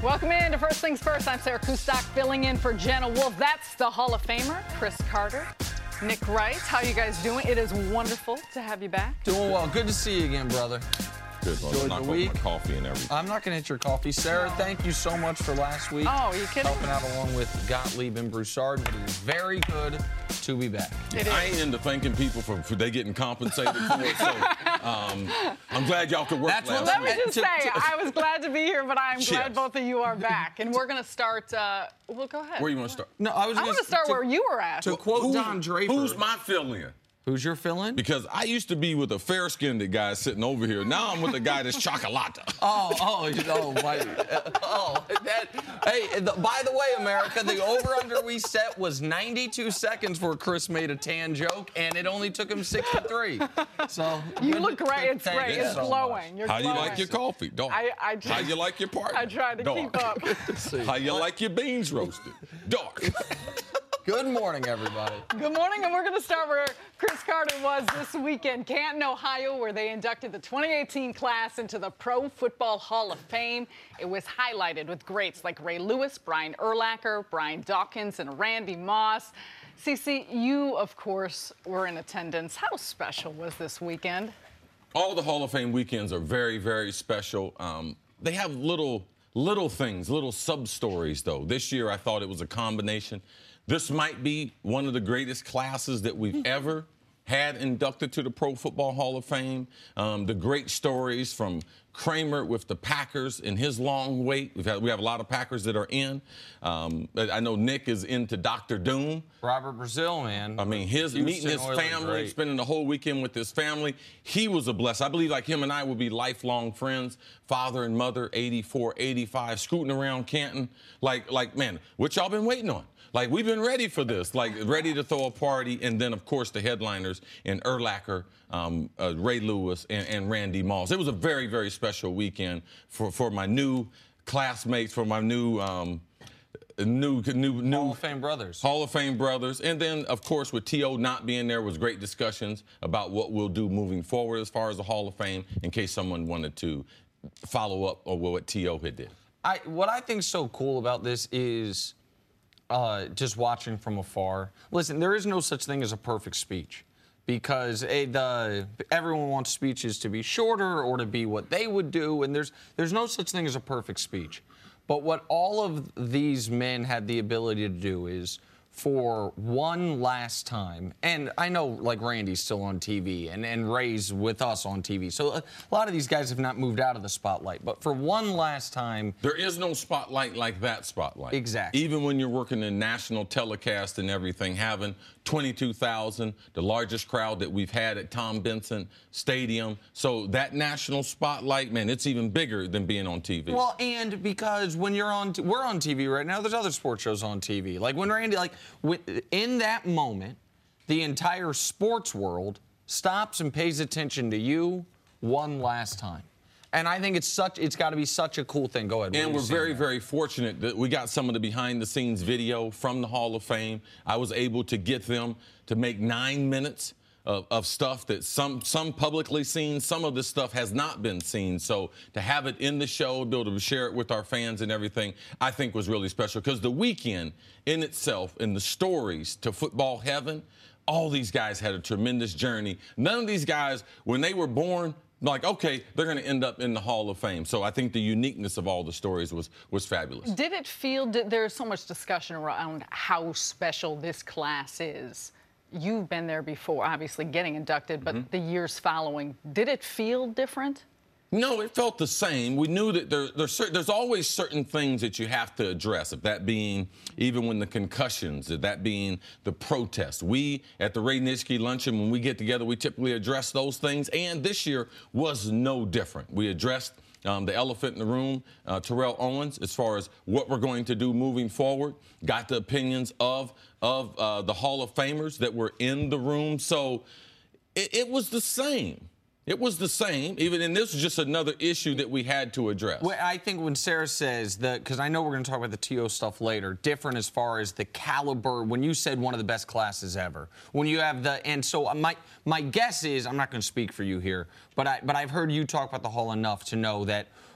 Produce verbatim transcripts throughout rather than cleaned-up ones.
Welcome in to First Things First. I'm Sarah Kustok filling in for Jenna Wolf. That's the Hall of Famer, Cris Carter. Nick Wright, how you guys doing? It is wonderful to have you back. Doing well. Good to see you again, brother. Good, well, Enjoyed knock the over week. my coffee and everything. I'm not going to hit your coffee. Sarah, No. thank you so much for last week. Oh, you kidding? Helping out along with Gottlieb and Broussard, but it is very good to be back. It I is. ain't into thanking people for, for they getting compensated for it, so um, I'm glad y'all could work That's last what- Let week. me just To- say, to- I was glad to be here, but I'm glad Cheers. both of you are back. And we're going to start, uh, well, go ahead. Where you want to start? No, I was I gonna want to start to- where you were at. To quote Who's- Don Draper. Who's my fill-in? Who's your fill-in? Because I used to be with a fair-skinned guy sitting over here. Now I'm with a guy that's chocolate. Oh, oh, oh, my, oh, that, hey, the, by the way, America, the over-under we set was ninety-two seconds before Chris made a tan joke, and it only took him sixty-three. So You good- look great. good- It's thank great. you It's so glowing. much. You're How do you glowing. like your coffee, dog? I- I How you like your partner? I tried to dog. keep up. How you like your beans roasted, dog? Good morning, everybody. Good morning, and we're going to start where Cris Carter was this weekend, Canton, Ohio, where they inducted the twenty eighteen class into the Pro Football Hall of Fame. It was highlighted with greats like Ray Lewis, Brian Urlacher, Brian Dawkins, and Randy Moss. Cece, you, of course, were in attendance. How special was this weekend? All the Hall of Fame weekends are very, very special. Um, they have little, little things, little sub-stories, though. This year, I thought it was a combination. This might be one of the greatest classes that we've ever had inducted to the Pro Football Hall of Fame. Um, the great stories from Kramer with the Packers in his long wait. We've had, we have a lot of Packers that are in. Um, I know Nick is into Doctor Doom. Robert Brazil, man. I mean, his Houston meeting his Oilers, family, great. spending the whole weekend with his family. He was a blessing. I believe like him and I will be lifelong friends, father and mother, eighty-four, eighty-five, scooting around Canton. Like, like, man, what y'all been waiting on? Like, we've been ready for this, like, ready to throw a party. And then, of course, the headliners in Urlacher, um, uh, Ray Lewis, and, and Randy Moss. It was a very, very special weekend for, for my new classmates, for my new, um, new, new, new Hall of Fame brothers. Hall of Fame brothers. And then, of course, with T O not being there was great discussions about what we'll do moving forward as far as the Hall of Fame, in case someone wanted to follow up on what T O had did. I, what I think is so cool about this is uh, just watching from afar. Listen, there is no such thing as a perfect speech because eh, the, everyone wants speeches to be shorter or to be what they would do, and there's there's no such thing as a perfect speech. But what all of these men had the ability to do is, for one last time, and I know, like, Randy's still on T V, and, and Ray's with us on T V, so a lot of these guys have not moved out of the spotlight, but for one last time... There is no spotlight like that spotlight. Exactly. Even when you're working in national telecast and everything, having twenty-two thousand, the largest crowd that we've had at Tom Benson Stadium. So that national spotlight, man, it's even bigger than being on T V. Well, and because when you're on, we're on T V right now, there's other sports shows on T V. Like when Randy, like when, in that moment, the entire sports world stops and pays attention to you one last time. And I think it's such, it's got to be such a cool thing. Go ahead. And we're very, very fortunate that we got some of the behind-the-scenes video from the Hall of Fame. I was able to get them to make nine minutes of, of stuff that some some publicly seen, some of this stuff has not been seen. So to have it in the show, be able to share it with our fans and everything, I think was really special. Because the weekend in itself and the stories to football heaven, all these guys had a tremendous journey. None of these guys, when they were born, like, okay, they're going to end up in the Hall of Fame. So I think the uniqueness of all the stories was was fabulous. Did it feel, did, there's so much discussion around how special this class is. You've been there before, obviously getting inducted, but mm-hmm. the years following, did it feel different? No, it felt the same. We knew that there, there's, cer- there's always certain things that you have to address, if that being even when the concussions, if that being the protests. We, at the Ray Nitschke Luncheon, when we get together, we typically address those things, and this year was no different. We addressed Um, the elephant in the room, uh, Terrell Owens, as far as what we're going to do moving forward, got the opinions of, of uh, the Hall of Famers that were in the room. So it, it was the same. It was the same, even, and this was just another issue that we had to address. Well, I think when Sarah says that, because I know we're going to talk about the T O stuff later, different as far as the caliber, when you said one of the best classes ever, when you have the, and so my my guess is, I'm not going to speak for you here, but I but I've heard you talk about the Hall enough to know that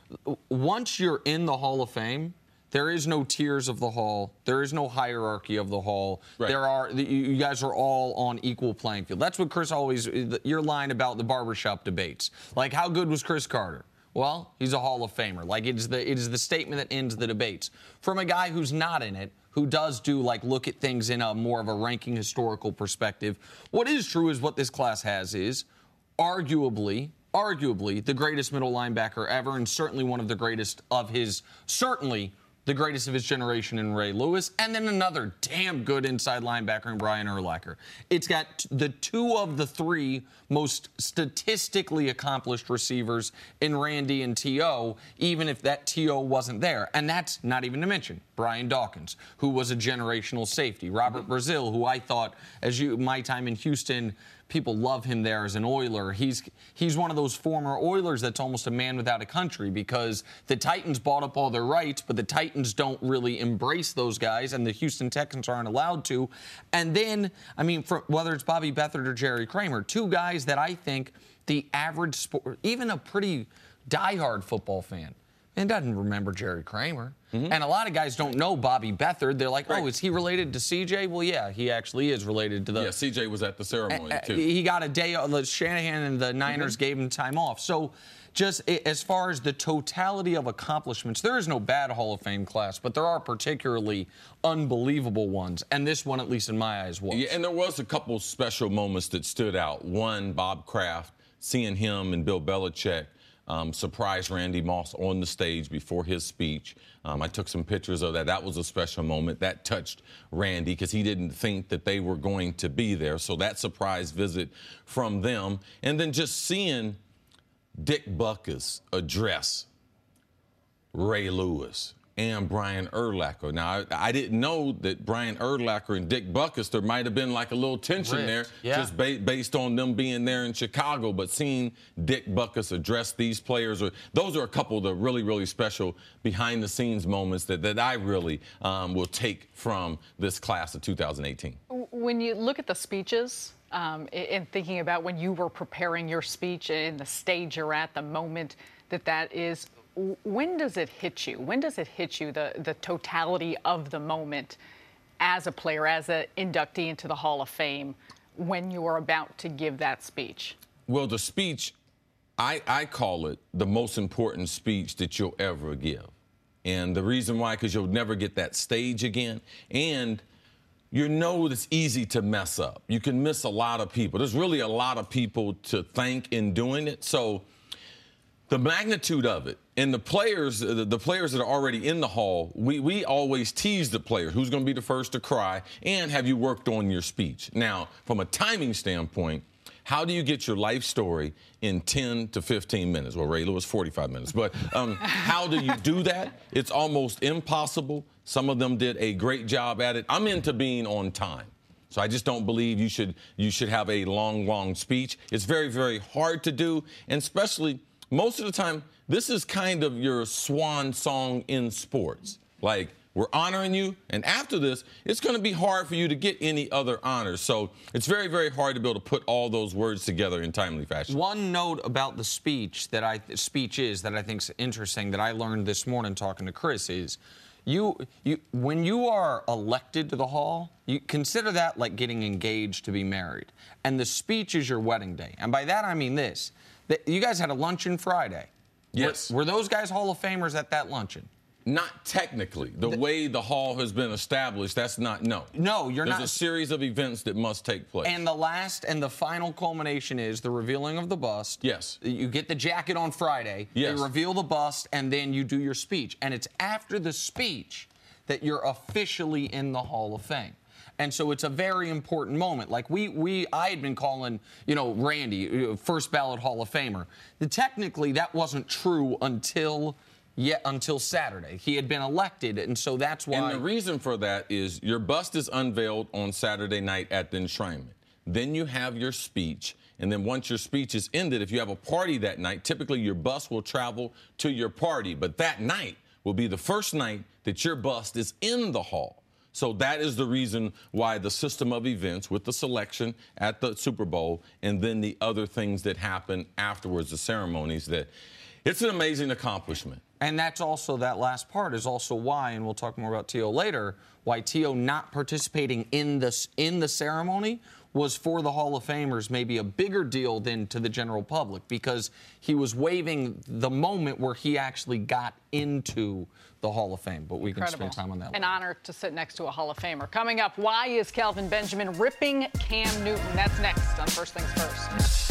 once you're in the Hall of Fame, there is no tiers of the hall. There is no hierarchy of the hall. Right. There are you guys are all on equal playing field. That's what Chris always your line about the barbershop debates. Like, how good was Chris Carter? Well, he's a Hall of Famer. Like, it is the it is the statement that ends the debates. From a guy who's not in it, who does do like look at things in a more of a ranking historical perspective, what is true is what this class has is arguably. Arguably the greatest middle linebacker ever, and certainly one of the greatest of his, certainly the greatest of his generation in Ray Lewis, and then another damn good inside linebacker in Brian Urlacher. It's got the two of the three most statistically accomplished receivers in Randy and T O, even if that T O wasn't there. And that's not even to mention Brian Dawkins, who was a generational safety. Robert Brazile, who I thought, as you my time in Houston, people love him there as an Oiler. He's he's one of those former Oilers that's almost a man without a country, because the Titans bought up all their rights, but the Titans don't really embrace those guys, and the Houston Texans aren't allowed to. And then, I mean, for, whether it's Bobby Beathard or Jerry Kramer, two guys that I think the average sport, even a pretty diehard football fan, and doesn't remember Jerry Kramer. Mm-hmm. And a lot of guys don't know Bobby Beathard. They're like, right. oh, is he related to C J? Well, yeah, he actually is related to the... Yeah, C J was at the ceremony, uh, too. He got a day... Uh, Shanahan and the Niners mm-hmm. gave him time off. So just as far as the totality of accomplishments, there is no bad Hall of Fame class, but there are particularly unbelievable ones. And this one, at least in my eyes, was. Yeah, and there was a couple special moments that stood out. One, Bob Kraft, seeing him and Bill Belichick Um, surprised Randy Moss on the stage before his speech. Um, I took some pictures of that. That was a special moment. That touched Randy because he didn't think that they were going to be there. So that surprise visit from them. And then just seeing Dick Butkus address Ray Lewis and Brian Urlacher. Now, I, I didn't know that Brian Urlacher and Dick Butkus, there might have been like a little tension Rift. there yeah. just ba- based on them being there in Chicago. But seeing Dick Butkus address these players, or, those are a couple of the really, really special behind-the-scenes moments that, that I really um, will take from this class of two thousand eighteen. When you look at the speeches, um, and thinking about when you were preparing your speech and the stage you're at, the moment that that is, when does it hit you? When does it hit you, the, the totality of the moment as a player, as an inductee into the Hall of Fame, when you are about to give that speech? Well, the speech, I, I call it the most important speech that you'll ever give. And the reason why, because you'll never get that stage again. And you know it's easy to mess up. You can miss a lot of people. There's really a lot of people to thank in doing it. So the magnitude of it, and the players, the, the players that are already in the hall, we, we always tease the players. Who's going to be the first to cry? And have you worked on your speech? Now, from a timing standpoint, how do you get your life story in ten to fifteen minutes? Well, Ray Lewis, forty-five minutes. But um, how do you do that? It's almost impossible. Some of them did a great job at it. I'm into being on time. So I just don't believe you should you should have a long, long speech. It's very, very hard to do, and especially most of the time, this is kind of your swan song in sports. Like, we're honoring you, and after this, it's going to be hard for you to get any other honors. So it's very, very hard to be able to put all those words together in timely fashion. One note about the speech that I speech is that I think is interesting that I learned this morning talking to Chris is you you when you are elected to the hall, you consider that like getting engaged to be married, and the speech is your wedding day. And by that I mean this. You guys had a luncheon Friday. Yes. Were, were those guys Hall of Famers at that luncheon? Not technically. The, the way the hall has been established, that's not, no. No, you're There's not. There's a series of events that must take place. And the last and the final culmination is the revealing of the bust. Yes. You get the jacket on Friday. Yes. They reveal the bust, and then you do your speech. And it's after the speech that you're officially in the Hall of Fame. And so it's a very important moment. Like we, we, I had been calling, you know, Randy, first ballot Hall of Famer. The, technically, that wasn't true until, yet until Saturday. He had been elected, and so that's why. And the reason for that is your bust is unveiled on Saturday night at the enshrinement. Then you have your speech, and then once your speech is ended, if you have a party that night, typically your bust will travel to your party. But that night will be the first night that your bust is in the hall. So that is the reason why the system of events with the selection at the Super Bowl and then the other things that happen afterwards, the ceremonies, that It's an amazing accomplishment. And that's also, that last part is also why, and we'll talk more about T O later, why T O not participating in this in the ceremony was for the Hall of Famers maybe a bigger deal than to the general public, because he was waiving the moment where he actually got into the Hall of Fame. But we Incredible. can spend time on that. An later. honor to sit next to a Hall of Famer. Coming up, why is Kelvin Benjamin ripping Cam Newton? That's next on First Things First.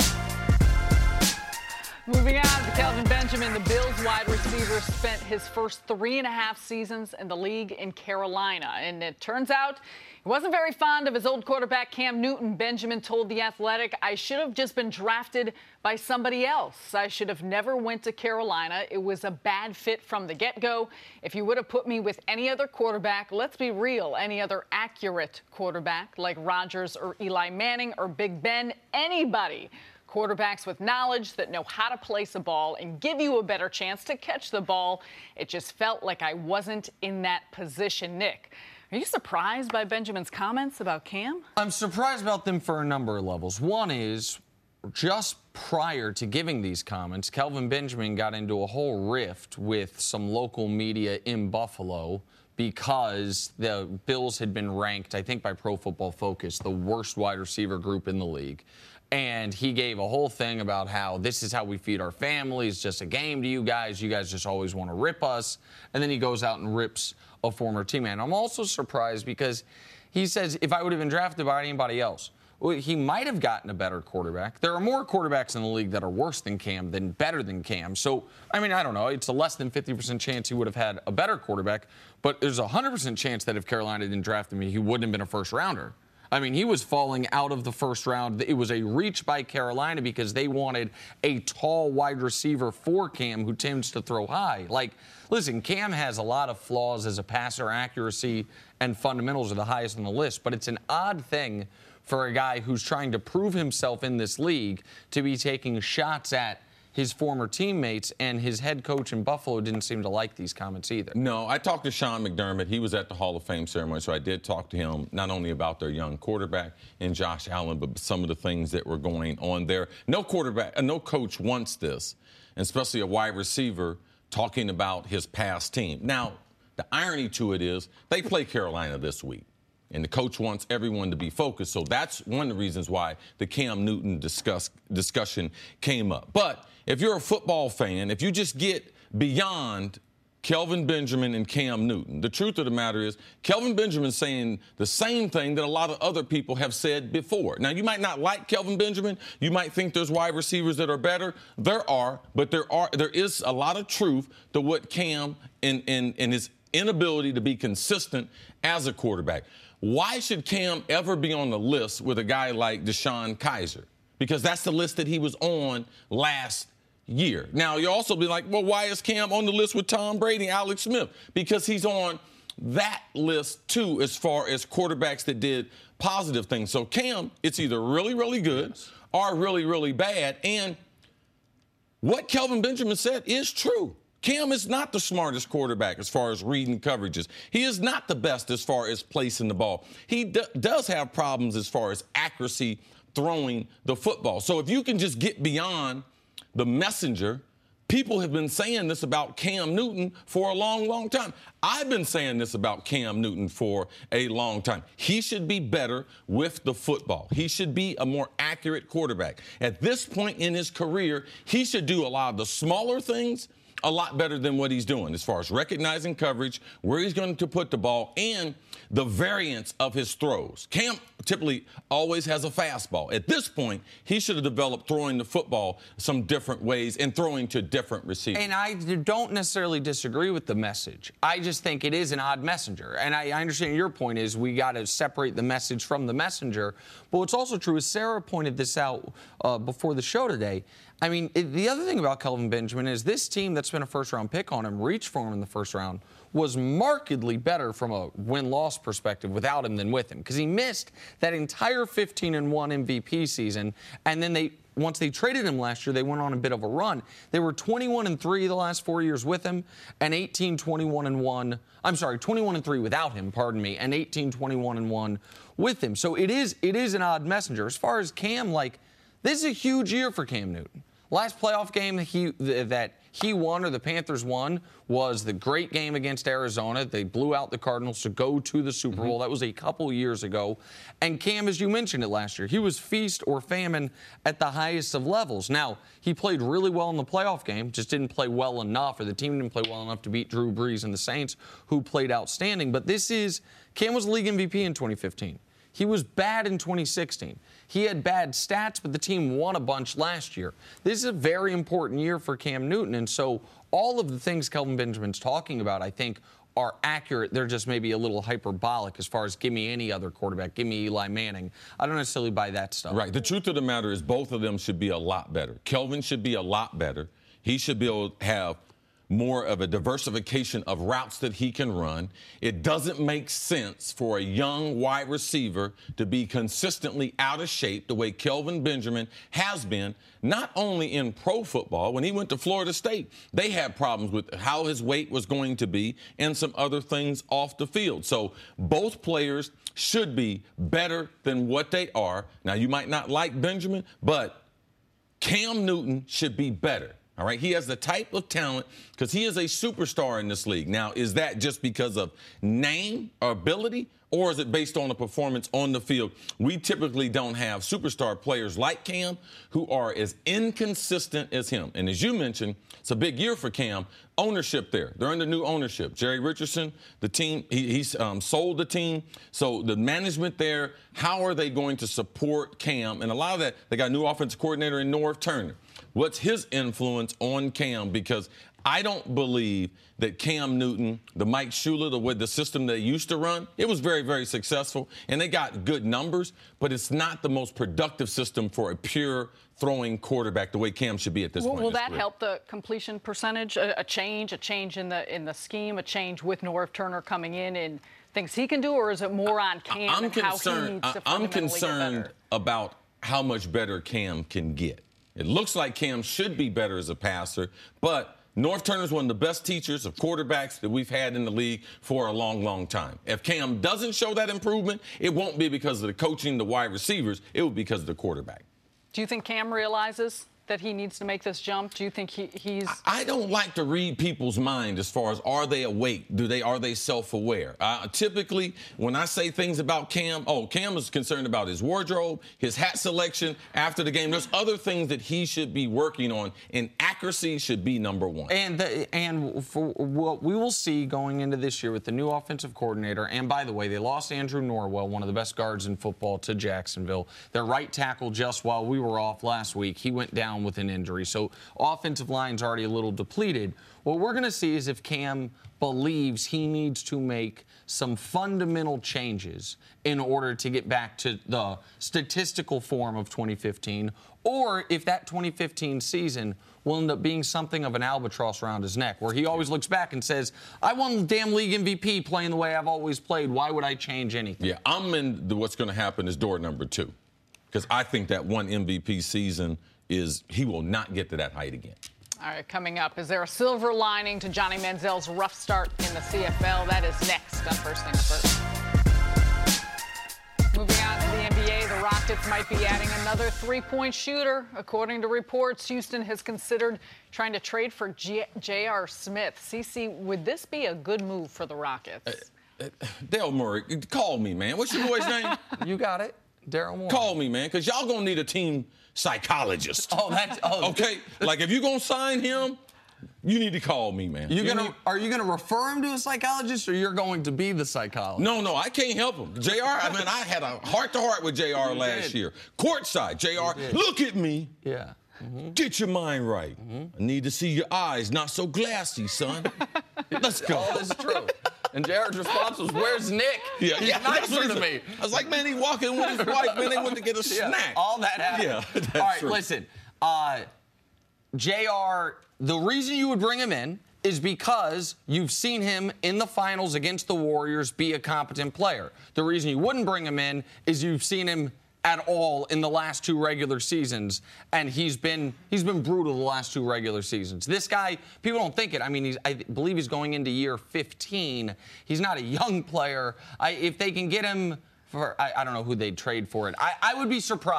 Moving on to Kelvin Benjamin, the Bills wide receiver spent his first three and a half seasons in the league in Carolina. And it turns out he wasn't very fond of his old quarterback, Cam Newton. Benjamin told The Athletic, "I should have just been drafted by somebody else. I should have never went to Carolina. It was a bad fit from the get-go. If you would have put me with any other quarterback, let's be real, any other accurate quarterback like Rodgers or Eli Manning or Big Ben, anybody. Quarterbacks with knowledge that know how to place a ball and give you a better chance to catch the ball. It just felt like I wasn't in that position." Nick, are you surprised by Benjamin's comments about Cam? I'm surprised about them for a number of levels. One is, just prior to giving these comments, Kelvin Benjamin got into a whole rift with some local media in Buffalo because the Bills had been ranked, I think by Pro Football Focus, the worst wide receiver group in the league. And he gave a whole thing about how this is how we feed our families, just a game to you guys. You guys just always want to rip us. And then he goes out and rips a former teammate. And I'm also surprised because he says, if I would have been drafted by anybody else, well, he might have gotten a better quarterback. There are more quarterbacks in the league that are worse than Cam than better than Cam. So, I mean, I don't know. It's a less than fifty percent chance he would have had a better quarterback. But there's a one hundred percent chance that if Carolina didn't draft him, he wouldn't have been a first rounder. I mean, he was falling out of the first round. It was a reach by Carolina because they wanted a tall wide receiver for Cam who tends to throw high. Like, listen, Cam has a lot of flaws as a passer. Accuracy and fundamentals are the highest on the list. But it's an odd thing for a guy who's trying to prove himself in this league to be taking shots at his former teammates, and his head coach in Buffalo didn't seem to like these comments either. No, I talked to Sean McDermott. He was at the Hall of Fame ceremony, so I did talk to him not only about their young quarterback and Josh Allen, but some of the things that were going on there. No quarterback, uh, no coach wants this, and especially a wide receiver talking about his past team. Now, the irony to it is they play Carolina this week. And the coach wants everyone to be focused. So that's one of the reasons why the Cam Newton discuss, discussion came up. But if you're a football fan, if you just get beyond Kelvin Benjamin and Cam Newton, the truth of the matter is Kelvin Benjamin's saying the same thing that a lot of other people have said before. Now, you might not like Kelvin Benjamin. You might think there's wide receivers that are better. There are, but there are there is a lot of truth to what Cam and, and, and his inability to be consistent as a quarterback. Why should Cam ever be on the list with a guy like DeShone Kizer? Because that's the list that he was on last year. Now, you'll also be like, well, why is Cam on the list with Tom Brady, Alex Smith? Because he's on that list, too, as far as quarterbacks that did positive things. So Cam, it's either really, really good yes. or really, really bad. And what Kelvin Benjamin said is true. Cam is not the smartest quarterback as far as reading coverages. He is not the best as far as placing the ball. He d- does have problems as far as accuracy throwing the football. So if you can just get beyond the messenger, people have been saying this about Cam Newton for a long, long time. I've been saying this about Cam Newton for a long time. He should be better with the football. He should be a more accurate quarterback. At this point in his career, he should do a lot of the smaller things a lot better than what he's doing as far as recognizing coverage, where he's going to put the ball, and the variance of his throws. Cam typically always has a fastball. At this point, he should have developed throwing the football some different ways and throwing to different receivers. And I don't necessarily disagree with the message. I just think it is an odd messenger. And I, I understand your point is we got to separate the message from the messenger. But what's also true is Sarah pointed this out uh, before the show today. I mean, it, the other thing about Kelvin Benjamin is this team that's been a first-round pick on him, reached for him in the first round, was markedly better from a win-loss perspective without him than with him, because he missed that entire fifteen and one M V P season, and then they once they traded him last year, they went on a bit of a run. They were twenty-one and three the last four years with him, and eighteen twenty-one and one. I'm sorry, twenty-one and three without him, pardon me, and eighteen twenty-one and one with him. So it is it is an odd messenger. As far as Cam, like, this is a huge year for Cam Newton. Last playoff game that he that he won or the Panthers won was the great game against Arizona. They blew out the Cardinals to go to the Super Bowl. Mm-hmm. That was a couple years ago. And Cam, as you mentioned it last year, he was feast or famine at the highest of levels. Now, he played really well in the playoff game, just didn't play well enough, or the team didn't play well enough to beat Drew Brees and the Saints, who played outstanding. But this is, Cam was league M V P in twenty fifteen. He was bad in twenty sixteen. He had bad stats, but the team won a bunch last year. This is a very important year for Cam Newton, and so all of the things Kelvin Benjamin's talking about, I think, are accurate. They're just maybe a little hyperbolic as far as give me any other quarterback, give me Eli Manning. I don't necessarily buy that stuff. Right. The truth of the matter is both of them should be a lot better. Kelvin should be a lot better. He should be able to have more of a diversification of routes that he can run. It doesn't make sense for a young wide receiver to be consistently out of shape the way Kelvin Benjamin has been, not only in pro football. When he went to Florida State, they had problems with how his weight was going to be and some other things off the field. So both players should be better than what they are. Now, you might not like Benjamin, but Cam Newton should be better. All right, he has the type of talent because he is a superstar in this league. Now, is that just because of name or ability, or is it based on a performance on the field? We typically don't have superstar players like Cam who are as inconsistent as him. And as you mentioned, it's a big year for Cam. Ownership there. They're under new ownership. Jerry Richardson, the team, he, he's um, sold the team. So the management there, how are they going to support Cam? And a lot of that, they got a new offensive coordinator in Norv Turner. What's his influence on Cam? Because I don't believe that Cam Newton, the Mike Shula, the with the system they used to run, it was very, very successful, and they got good numbers, but it's not the most productive system for a pure throwing quarterback the way Cam should be at this will, point. Will that help the completion percentage? A, a change, a change in the in the scheme, a change with Norv Turner coming in and things he can do, or is it more on Cam I'm and concerned, how he needs to I'm fundamentally concerned get better? about how much better Cam can get. It looks like Cam should be better as a passer, but Norv Turner's one of the best teachers of quarterbacks that we've had in the league for a long, long time. If Cam doesn't show that improvement, it won't be because of the coaching, the wide receivers. It will be because of the quarterback. Do you think Cam realizes that he needs to make this jump? Do you think he, he's... I don't like to read people's mind as far as are they awake? Do they Are they self-aware? Uh, typically, when I say things about Cam, oh, Cam is concerned about his wardrobe, his hat selection after the game. There's other things that he should be working on, and accuracy should be number one. And the, and for what we will see going into this year with the new offensive coordinator, and by the way, they lost Andrew Norwell, one of the best guards in football, to Jacksonville. Their right tackle, just while we were off last week, he went down with an injury. So offensive line's already a little depleted. What we're going to see is if Cam believes he needs to make some fundamental changes in order to get back to the statistical form of twenty fifteen, or if that twenty fifteen season will end up being something of an albatross around his neck, where he always looks back and says, I won the damn league M V P playing the way I've always played. Why would I change anything? Yeah, I'm in the, what's going to happen is door number two, because I think that one M V P season is he will not get to that height again. All right, coming up, is there a silver lining to Johnny Manziel's rough start in the C F L? That is next on First Things First. Moving on to the N B A, the Rockets might be adding another three-point shooter. According to reports, Houston has considered trying to trade for J R. Smith. Cece, would this be a good move for the Rockets? Uh, uh, Dale Murray, call me, man. What's your boy's name? You got it. Daryl Morey. Call me, man, because y'all going to need a team psychologist. Oh, that's... Oh. Okay? Like, if you're going to sign him, you need to call me, man. You you gonna, need... Are you going to refer him to a psychologist, or you're going to be the psychologist? No, no, I can't help him. J R, I mean, I had a heart-to-heart with J R last did. year. Courtside, J R, look at me. Yeah. Mm-hmm. Get your mind right. Mm-hmm. I need to see your eyes not so glassy, son. Let's go. All this is true. And J R's response was, where's Nick? Yeah, He's yeah, nicer to me. I was like, man, he walking with his wife, man, they went to get a Yeah, snack. all that happened. Yeah, that's all right, true. listen. Uh, J R, the reason you would bring him in is because you've seen him in the finals against the Warriors be a competent player. The reason you wouldn't bring him in is you've seen him at all in the last two regular seasons, and he's been he's been brutal the last two regular seasons. This guy, people don't think it. I mean, he's, I believe he's going into year fifteen. He's not a young player. I, if they can get him for, I, I don't know who they'd trade for it. I, I would be surprised.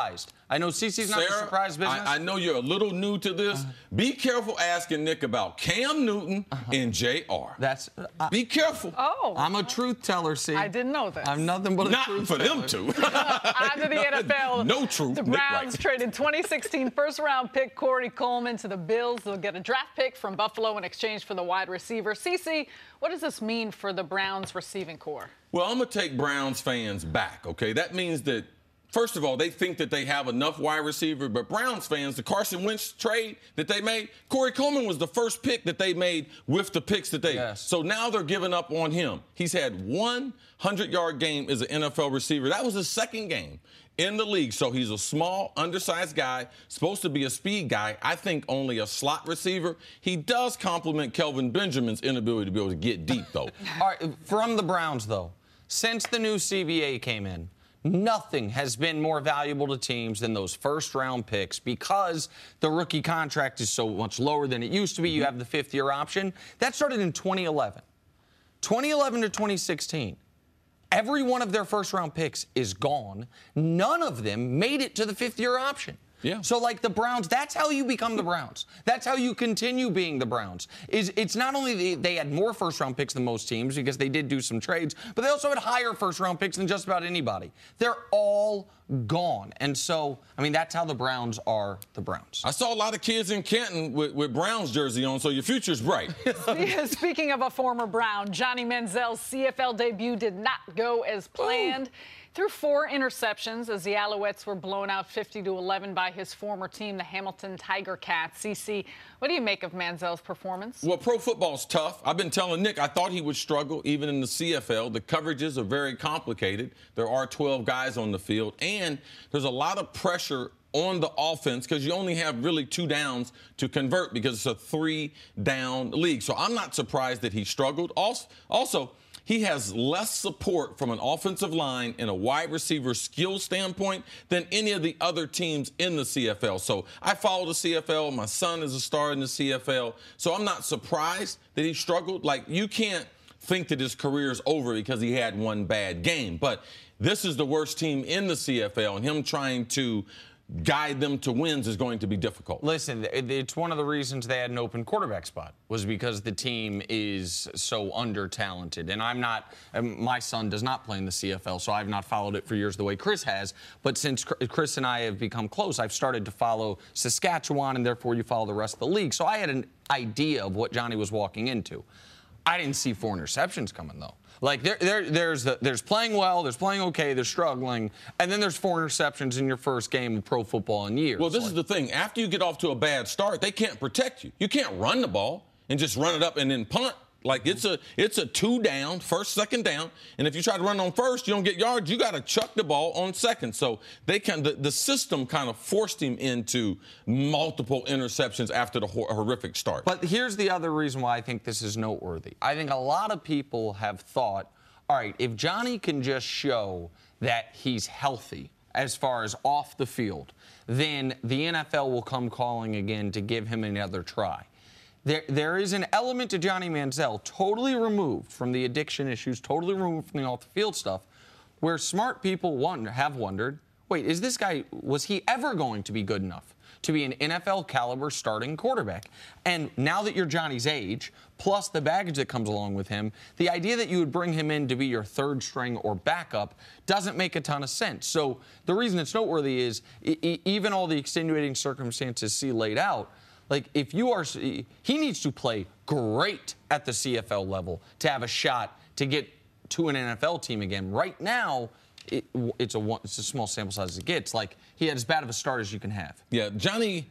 I know CeCe's not Sarah, a surprise business. I, I know you're a little new to this. Uh-huh. Be careful asking Nick about Cam Newton uh-huh. and J R. That's. Uh, Be careful. Oh. I'm a truth teller, see. I didn't know that. I'm nothing but a not truth for teller. them two. On to the N F L. No truth. The Nick Browns right. traded twenty sixteen first-round pick Corey Coleman to the Bills. They'll get a draft pick from Buffalo in exchange for the wide receiver. CeCe, what does this mean for the Browns receiving corps? Well, I'm going to take Browns fans back, okay? That means that, first of all, they think that they have enough wide receiver, but Browns fans, the Carson Wentz trade that they made, Corey Coleman was the first pick that they made with the picks that they. Yes. So now they're giving up on him. He's had one hundred-yard game as an N F L receiver. That was his second game in the league. So he's a small, undersized guy, supposed to be a speed guy. I think only a slot receiver. He does complement Kelvin Benjamin's inability to be able to get deep, though. All right, from the Browns, though, since the new C B A came in, nothing has been more valuable to teams than those first-round picks because the rookie contract is so much lower than it used to be. You have the fifth-year option. That started in twenty eleven. twenty eleven to twenty sixteen. Every one of their first-round picks is gone. None of them made it to the fifth-year option. Yeah. So, like the Browns, that's how you become the Browns. That's how you continue being the Browns. Is it's not only the, they had more first-round picks than most teams because they did do some trades, but they also had higher first-round picks than just about anybody. They're all gone. And so, I mean, that's how the Browns are the Browns. I saw a lot of kids in Canton with, with Browns jersey on, so your future's bright. Speaking of a former Brown, Johnny Manziel's C F L debut did not go as planned. Ooh. Threw four interceptions as the Alouettes were blown out fifty to eleven by his former team, the Hamilton Tiger Cats. CeCe, what do you make of Manziel's performance? Well, pro football's tough. I've been telling Nick I thought he would struggle even in the C F L. The coverages are very complicated. There are twelve guys on the field, and there's a lot of pressure on the offense because you only have really two downs to convert because it's a three-down league. So I'm not surprised that he struggled. Also, also he has less support from an offensive line and a wide receiver skill standpoint than any of the other teams in the C F L. So I follow the C F L. My son is a star in the C F L. So I'm not surprised that he struggled. Like, you can't think that his career is over because he had one bad game. But this is the worst team in the C F L, and him trying to guide them to wins is going to be difficult. Listen, it's one of the reasons they had an open quarterback spot was because the team is so under-talented. And I'm not, my son does not play in the C F L, so I've not followed it for years the way Chris has. But since Chris and I have become close, I've started to follow Saskatchewan, and therefore you follow the rest of the league. So I had an idea of what Johnny was walking into. I didn't see four interceptions coming, though. Like, there, there, there's the, there's playing well, there's playing okay, there's struggling, and then there's four interceptions in your first game of pro football in years. Well, this like, is the thing. After you get off to a bad start, they can't protect you. You can't run the ball and just run it up and then punt. Like, it's a it's a two down, first, second down. And if you try to run on first, you don't get yards, you got to chuck the ball on second. So they can the, the system kind of forced him into multiple interceptions after the hor- horrific start. But here's the other reason why I think this is noteworthy. I think a lot of people have thought, all right, if Johnny can just show that he's healthy as far as off the field, then the N F L will come calling again to give him another try. There, there is an element to Johnny Manziel totally removed from the addiction issues, totally removed from the off-the-field stuff, where smart people wonder, have wondered, wait, is this guy, was he ever going to be good enough to be an N F L caliber starting quarterback? And now that you're Johnny's age, plus the baggage that comes along with him, the idea that you would bring him in to be your third string or backup doesn't make a ton of sense. So the reason it's noteworthy is e- even all the extenuating circumstances C laid out, like, if you are, he needs to play great at the C F L level to have a shot to get to an N F L team again. Right now, it, it's a one, it's a small sample size as it gets. Like, he had as bad of a start as you can have. Yeah, Johnny,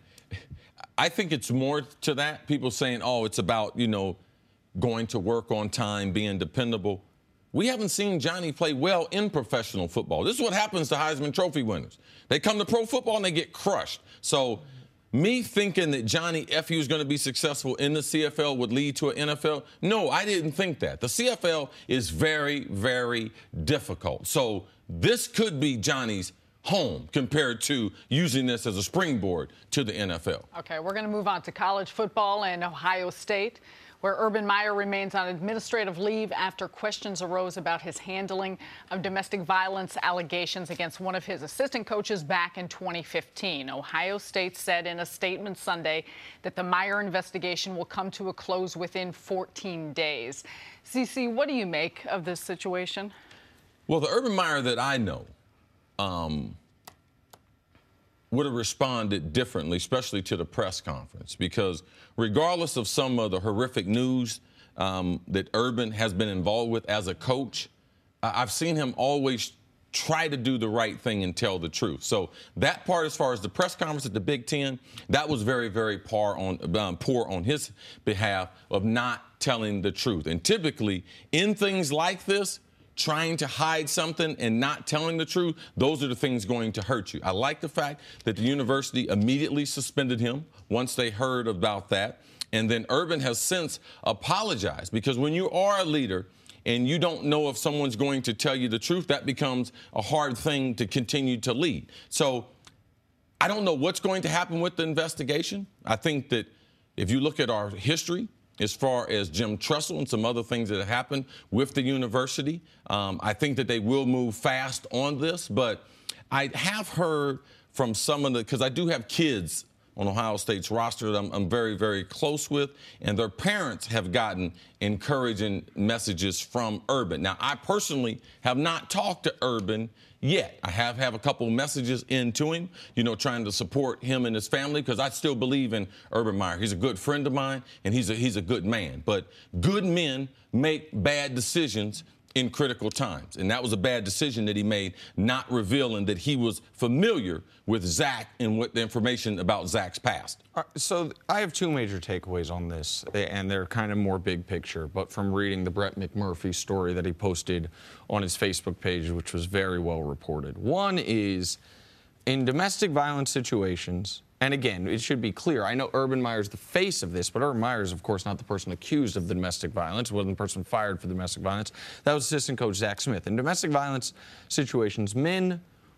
I think it's more to that. People saying, oh, it's about, you know, going to work on time, being dependable. We haven't seen Johnny play well in professional football. This is what happens to Heisman Trophy winners. They come to pro football and they get crushed. So me thinking that Johnny, if he was going to be successful in the C F L, would lead to an N F L, no, I didn't think that. The C F L is very, very difficult. So this could be Johnny's home compared to using this as a springboard to the N F L. Okay, we're going to move on to college football and Ohio State, where Urban Meyer remains on administrative leave after questions arose about his handling of domestic violence allegations against one of his assistant coaches back in twenty fifteen. Ohio State said in a statement Sunday that the Meyer investigation will come to a close within fourteen days. Cece, what do you make of this situation? Well, the Urban Meyer that I know um, would have responded differently, especially to the press conference, because regardless of some of the horrific news um, that Urban has been involved with as a coach, I've seen him always try to do the right thing and tell the truth. So that part, as far as the press conference at the Big Ten, that was very, very poor on, um, poor on his behalf of not telling the truth. And typically, in things like this, trying to hide something and not telling the truth, those are the things going to hurt you. I like the fact that the university immediately suspended him once they heard about that. And then Urban has since apologized, because when you are a leader and you don't know if someone's going to tell you the truth, that becomes a hard thing to continue to lead. So I don't know what's going to happen with the investigation. I think that if you look at our history, as far as Jim Tressel and some other things that have happened with the university, um, I think that they will move fast on this. But I have heard from some of the, because I do have kids on Ohio State's roster that I'm, I'm very, very close with, and their parents have gotten encouraging messages from Urban. Now, I personally have not talked to Urban yet. I have have a couple messages into him, you know, trying to support him and his family, because I still believe in Urban Meyer. He's a good friend of mine, and he's a, he's a good man. But good men make bad decisions in critical times. And that was a bad decision that he made, not revealing that he was familiar with Zach and what the information about Zach's past. Uh, so I have two major takeaways on this, and they're kind of more big picture, but from reading the Brett McMurphy story that he posted on his Facebook page, which was very well reported. One is, in domestic violence situations, and again, it should be clear, I know Urban Meyer's the face of this, but Urban Meyer is, of course, not the person accused of the domestic violence, wasn't the person fired for the domestic violence. That was assistant coach Zach Smith. In domestic violence situations, men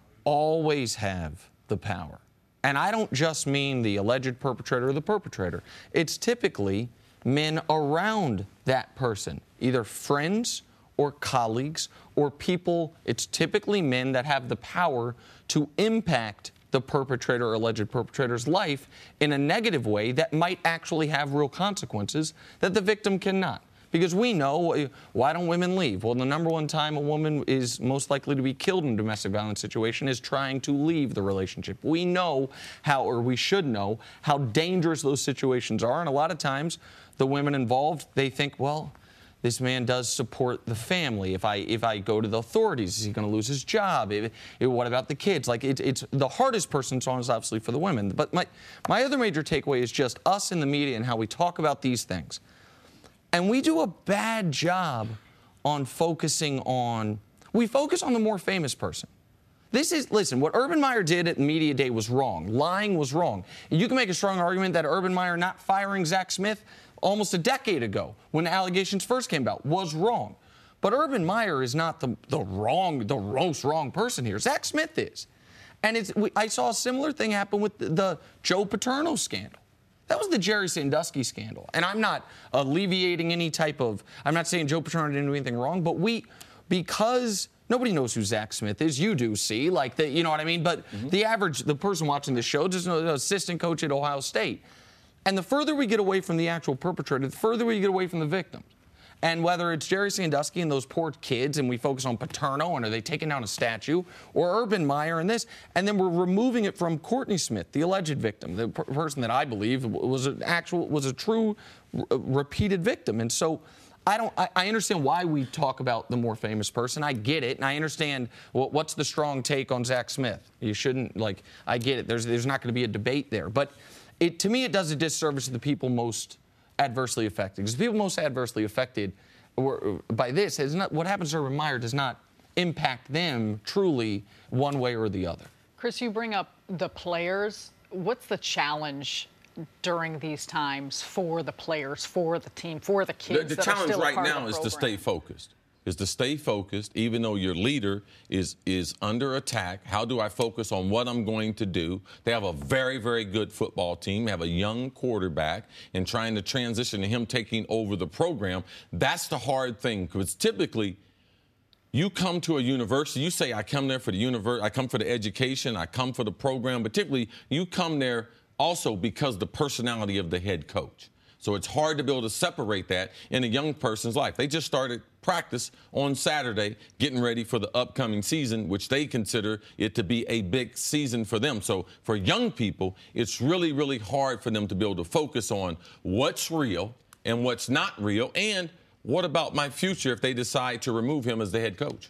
always have the power. And I don't just mean the alleged perpetrator or the perpetrator. It's typically men around that person, either friends or colleagues or people. It's typically men that have the power to impact the perpetrator or alleged perpetrator's life in a negative way that might actually have real consequences that the victim cannot. Because we know, why don't women leave? Well, the number one time a woman is most likely to be killed in a domestic violence situation is trying to leave the relationship. We know how, or we should know, how dangerous those situations are. And a lot of times, the women involved, they think, well, this man does support the family. If I if I go to the authorities, is he going to lose his job? If, if, what about the kids? Like, it, it's the hardest person song is obviously for the women. But my, my other major takeaway is just us in the media and how we talk about these things. And we do a bad job on focusing on, we focus on the more famous person. This is, listen, what Urban Meyer did at Media Day was wrong. Lying was wrong. And you can make a strong argument that Urban Meyer not firing Zach Smith almost a decade ago, when the allegations first came out, was wrong. But Urban Meyer is not the, the wrong, the most wrong person here. Zach Smith is. And it's, we, I saw a similar thing happen with the, the Joe Paterno scandal. That was the Jerry Sandusky scandal. And I'm not alleviating any type of, I'm not saying Joe Paterno didn't do anything wrong, but we, because nobody knows who Zach Smith is. You do, see, like, the, you know what I mean? But mm-hmm. the average, the person watching this show just knows an assistant coach at Ohio State. And the further we get away from the actual perpetrator, the further we get away from the victims. And whether it's Jerry Sandusky and those poor kids, and we focus on Paterno, and are they taking down a statue, or Urban Meyer and this, and then we're removing it from Courtney Smith, the alleged victim, the per- person that I believe was an actual, was a true r- repeated victim. And so I don't, I, I understand why we talk about the more famous person. I get it, and I understand well, what's the strong take on Zach Smith. You shouldn't, like, I get it. There's, there's not going to be a debate there, but it, to me, it does a disservice to the people most adversely affected. Because the people most adversely affected or, by this is not what happens to Urban Meyer does not impact them truly one way or the other. Chris, you bring up the players. What's the challenge during these times for the players, for the team, for the kids? The, the that challenge are still right a part now of the is to program? stay focused. is to stay focused, even though your leader is is under attack. How do I focus on what I'm going to do? They have a very, very good football team. They have a young quarterback, and trying to transition to him taking over the program, that's the hard thing, because typically you come to a university, you say, I come there for the universe, I come for the education, I come for the program, but typically you come there also because the personality of the head coach. So it's hard to be able to separate that in a young person's life. They just started practice on Saturday, getting ready for the upcoming season, which they consider it to be a big season for them. So for young people, it's really, really hard for them to be able to focus on what's real and what's not real, and what about my future if they decide to remove him as the head coach?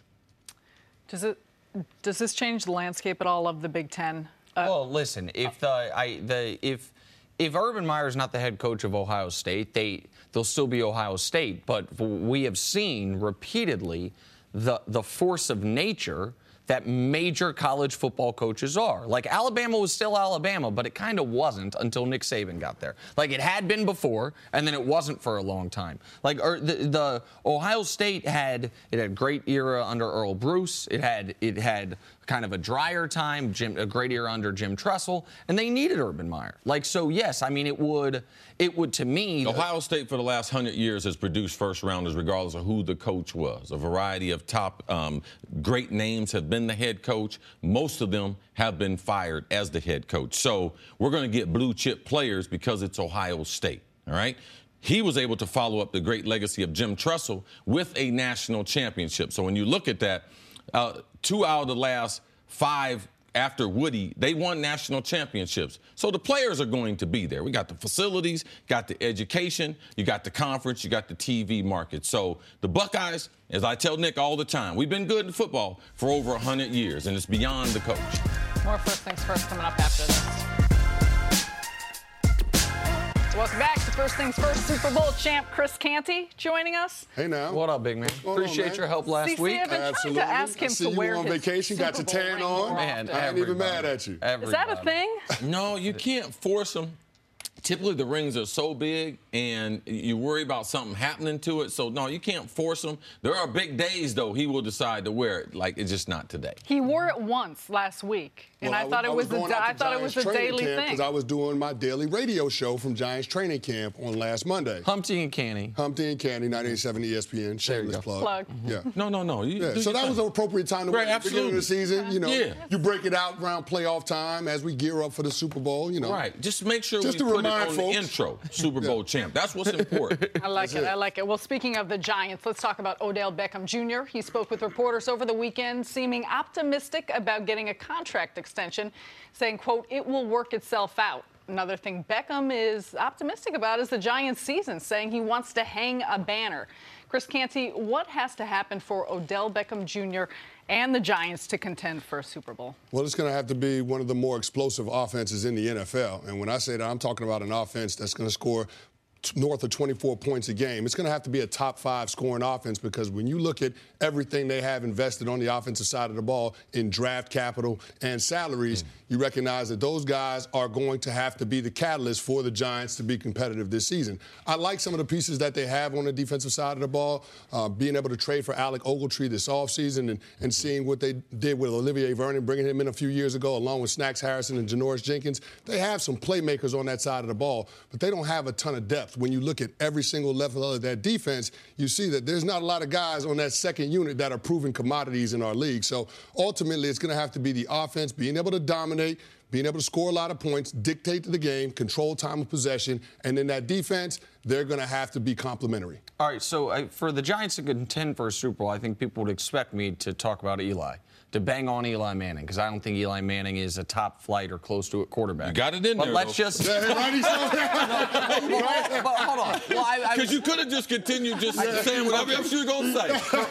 Does it? Does this change the landscape at all of the Big Ten? Uh, well, listen, if the I the if if Urban Meyer is not the head coach of Ohio State, they they'll still be Ohio State. But we have seen repeatedly the the force of nature that major college football coaches are. Like, Alabama was still Alabama, but it kind of wasn't until Nick Saban got there. Like, it had been before, and then it wasn't for a long time. Like, er, the, the Ohio State had it had a great era under Earl Bruce. It had it had kind of a drier time, Jim, a great era under Jim Tressel, and they needed Urban Meyer. Like, so yes, I mean, it would it would to me. Ohio State for the last hundred years has produced first rounders regardless of who the coach was. A variety of top um, great names have been the head coach. Most of them have been fired as the head coach. So we're going to get blue chip players because it's Ohio State. All right. He was able to follow up the great legacy of Jim Tressel with a national championship. So when you look at that, uh, two out of the last five after Woody, they won national championships. So the players are going to be there. We got the facilities, got the education, you got the conference, you got the T V market. So the Buckeyes, as I tell Nick all the time, we've been good in football for over one hundred years, and it's beyond the coach. More First Things First coming up after this. Welcome back to First Things First. Super Bowl champ Chris Canty joining us. Hey now. What up, big man? Appreciate on, man? your help last C C, week. I've been Absolutely. trying to ask him I see to wear you on his vacation, got your Super Bowl tan ring on. more Man, often. I ain't even everybody. mad at you. Is that a Everybody. thing? No, you can't force them. Typically, the rings are so big, and you worry about something happening to it. So, no, you can't force them. There are big days, though, he will decide to wear it. Like, it's just not today. He wore it once last week, and Well, I thought it was, going a, out I to thought it was Giants a training daily camp thing. because I was doing my daily radio show from Giants training camp on last Monday. Humpty and Canny. Humpty and Candy, ninety-eight point seven E S P N. Shameless go. plug. Plug. Yeah. No, no, no. You Yeah, do so your that thing. was an appropriate time to Right, wear it at the beginning of the absolutely. season. You know, Yeah. you break it out around playoff time as we gear up for the Super Bowl. You know, Right. Just make sure Just we to put it remind on folks. the intro. Super Bowl champ. That's what's important. I like it. it. I like it. Well, speaking of the Giants, let's talk about Odell Beckham Junior He spoke with reporters over the weekend, seeming optimistic about getting a contract extension, saying, quote, it will work itself out. Another thing Beckham is optimistic about is the Giants' season, saying he wants to hang a banner. Chris Canty, what has to happen for Odell Beckham Junior and the Giants to contend for a Super Bowl? Well, it's going to have to be one of the more explosive offenses in the N F L. And when I say that, I'm talking about an offense that's going to score north of twenty-four points a game. It's going to have to be a top five scoring offense because when you look at everything they have invested on the offensive side of the ball in draft capital and salaries, mm. you recognize that those guys are going to have to be the catalyst for the Giants to be competitive this season. I like some of the pieces that they have on the defensive side of the ball, uh, being able to trade for Alec Ogletree this offseason and, and seeing what they did with Olivier Vernon, bringing him in a few years ago, along with Snacks Harrison and Janoris Jenkins. They have some playmakers on that side of the ball, but they don't have a ton of depth. When you look at every single level of that defense, you see that there's not a lot of guys on that second unit that are proven commodities in our league. So ultimately, it's going to have to be the offense being able to dominate, being able to score a lot of points, dictate to the game, control time of possession, and then that defense, they're going to have to be complementary. All right, so uh, for the Giants to contend for a Super Bowl, I think people would expect me to talk about Eli, to bang on Eli Manning, because I don't think Eli Manning is a top flight or close to it quarterback. You got it in but there, let's though. just. Yeah, right, he saw that. but, but hold on. Well, I, I Because was, you could have just continued just saying whatever else you were going to say.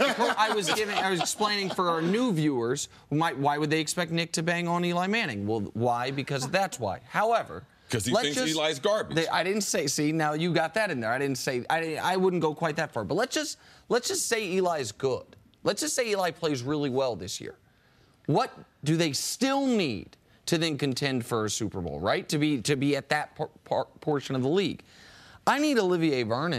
I was giving. I was explaining for our new viewers who might, why would they expect Nick to bang on Eli Manning? Well, why? Because that's why. However. Because he let's thinks just, Eli's garbage. They, I didn't say. See, now you got that in there. I didn't say. I, I wouldn't go quite that far. But let's just let's just say Eli's good. Let's just say Eli plays really well this year. What do they still need to then contend for a Super Bowl, right? To be to be at that por- por- portion of the league. I need Olivier Vernon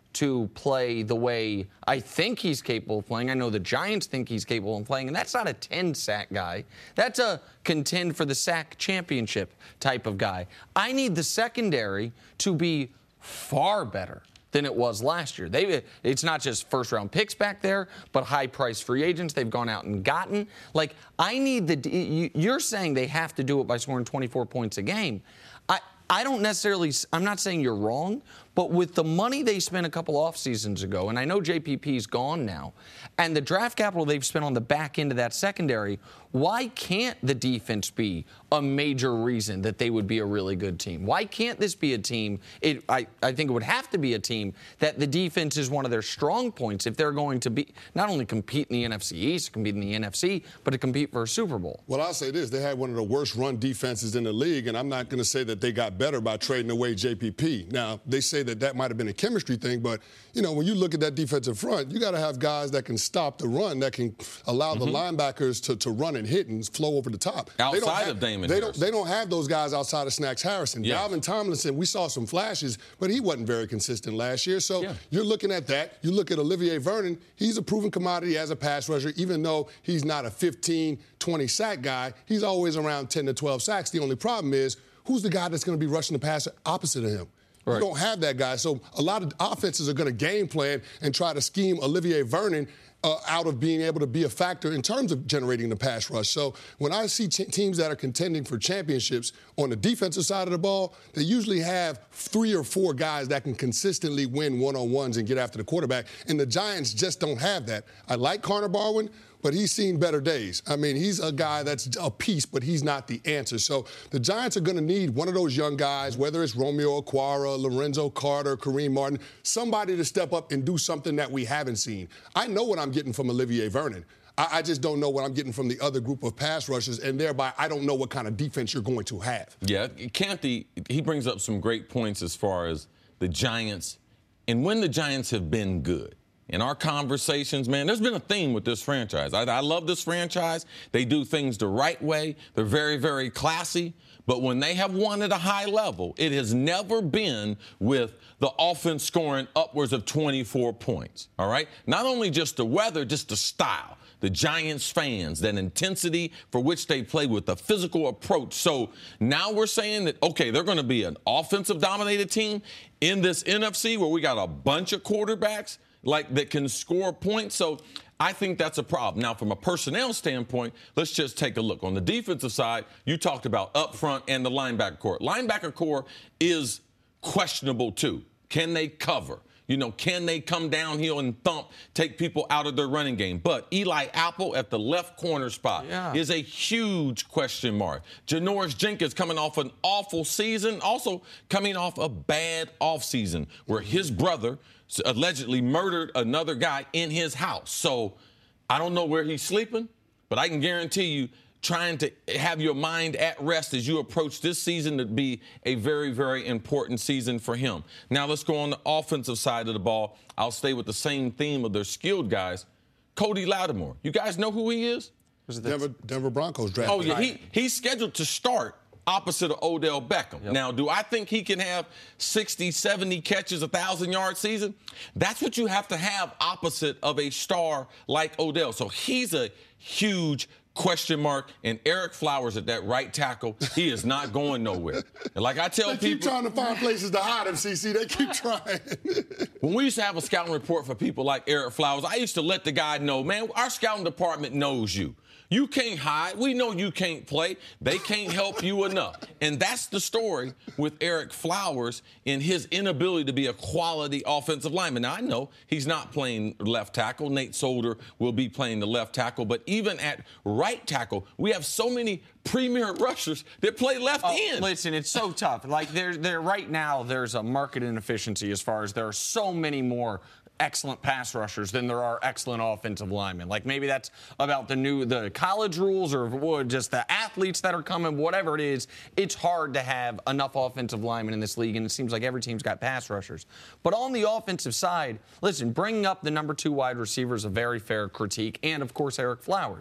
to play the way I think he's capable of playing. I know the Giants think he's capable of playing, and that's not a ten-sack guy. That's a contend for the sack championship type of guy. I need the secondary to be far better than it was last year. They, it's not just first-round picks back there, but high-priced free agents they've gone out and gotten. Like, I need the – you're saying they have to do it by scoring twenty-four points a game. I, I don't necessarily – I'm not saying you're wrong, but with the money they spent a couple off seasons ago, and I know J P P's gone now, and the draft capital they've spent on the back end of that secondary, why can't the defense be a major reason that they would be a really good team? Why can't this be a team? It, I, I think it would have to be a team that the defense is one of their strong points if they're going to be not only compete in the N F C East, compete in the N F C, but to compete for a Super Bowl. Well, I'll say this. They had one of the worst run defenses in the league, and I'm not going to say that they got better by trading away J P P. Now, they say that that might have been a chemistry thing, but, you know, when you look at that defensive front, you got to have guys that can stop the run, that can allow mm-hmm. the linebackers to, to run and hit and flow over the top. Outside have, of Damon they Harris. don't, they don't have those guys outside of Snacks Harrison. Yeah. Dalvin Tomlinson, we saw some flashes, but he wasn't very consistent last year. So yeah. you're looking at that. You look at Olivier Vernon, he's a proven commodity as a pass rusher, even though he's not a fifteen, twenty sack guy. He's always around ten to twelve sacks. The only problem is, who's the guy that's going to be rushing the passer opposite of him? Right. You don't have that guy. So a lot of offenses are going to game plan and try to scheme Olivier Vernon Uh, out of being able to be a factor in terms of generating the pass rush. So when I see t- teams that are contending for championships on the defensive side of the ball, they usually have three or four guys that can consistently win one-on-ones and get after the quarterback. And the Giants just don't have that. I like Connor Barwin, but he's seen better days. I mean, he's a guy that's a piece, but he's not the answer. So the Giants are going to need one of those young guys, whether it's Romeo Okwara, Lorenzo Carter, Kareem Martin, somebody to step up and do something that we haven't seen. I know what I'm getting from Olivier Vernon. I, I just don't know what I'm getting from the other group of pass rushers, and thereby I don't know what kind of defense you're going to have. Yeah, Canty, he brings up some great points as far as the Giants and when the Giants have been good. In our conversations, man, there's been a theme with this franchise. I, I love this franchise. They do things the right way. They're very, very classy. But when they have won at a high level, it has never been with the offense scoring upwards of twenty-four points, all right? Not only just the weather, just the style. The Giants fans, that intensity for which they play with the physical approach. So now we're saying that, okay, they're going to be an offensive-dominated team in this N F C where we got a bunch of quarterbacks like that can score points. So I think that's a problem. Now, from a personnel standpoint, let's just take a look. On the defensive side, you talked about up front and the linebacker core. Linebacker core is questionable, too. Can they cover? You know, can they come downhill and thump, take people out of their running game? But Eli Apple at the left corner spot yeah. is a huge question mark. Janoris Jenkins coming off an awful season, also coming off a bad offseason where his brother allegedly murdered another guy in his house. So I don't know where he's sleeping, but I can guarantee you trying to have your mind at rest as you approach this season to be a very, very important season for him. Now let's go on the offensive side of the ball. I'll stay with the same theme of their skilled guys. Cody Lattimore. You guys know who he is? Denver, Denver Broncos draft. Oh, yeah. He, he's scheduled to start opposite of Odell Beckham. Yep. Now, do I think he can have sixty, seventy catches, a one thousand yard season? That's what you have to have opposite of a star like Odell. So he's a huge question mark. And Eric Flowers at that right tackle, he is not going nowhere. And like I tell they people, keep trying to find places to hide him, C C. They keep trying. When we used to have a scouting report for people like Eric Flowers, I used to let the guy know, man, our scouting department knows you. You can't hide. We know you can't play. They can't help you enough. And that's the story with Eric Flowers in his inability to be a quality offensive lineman. Now, I know he's not playing left tackle. Nate Solder will be playing the left tackle. But even at right tackle, we have so many premier rushers that play left oh, end. Listen, it's so tough. Like, there, there, right now, there's a market inefficiency as far as there are so many more excellent pass rushers than there are excellent offensive linemen. Like, maybe that's about the new the college rules or just the athletes that are coming, whatever it is. It's hard to have enough offensive linemen in this league, and it seems like every team's got pass rushers. But on the offensive side, listen, bringing up the number two wide receiver is a very fair critique, and, of course, Eric Flowers.